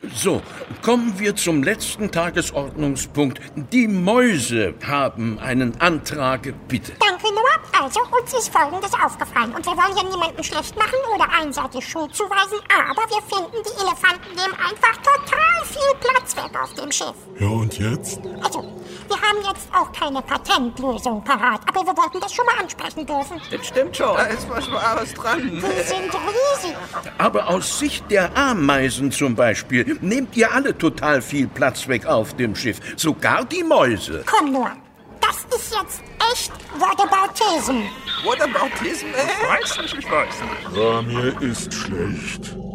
So, kommen wir zum letzten Tagesordnungspunkt. Die Mäuse haben einen Antrag, bitte. Danke, Noah. Also, uns ist Folgendes aufgefallen. Und wir wollen ja niemanden schlecht machen oder einseitig Schuld zuweisen, aber wir finden, die Elefanten nehmen einfach total viel Platz weg auf dem Schiff. Ja, und jetzt? Also, wir haben jetzt auch keine Patentlösung parat, aber wir wollten das schon mal ansprechen dürfen. Das stimmt schon. Da ist was Wahres dran. Die sind riesig. Aber aus Sicht der Ameisen zum Beispiel nehmt ihr alle total viel Platz weg auf dem Schiff. Sogar die Mäuse. Komm nur, das ist jetzt echt Whataboutism. Whataboutism? Ich weiß nicht. Ja, mir ist schlecht.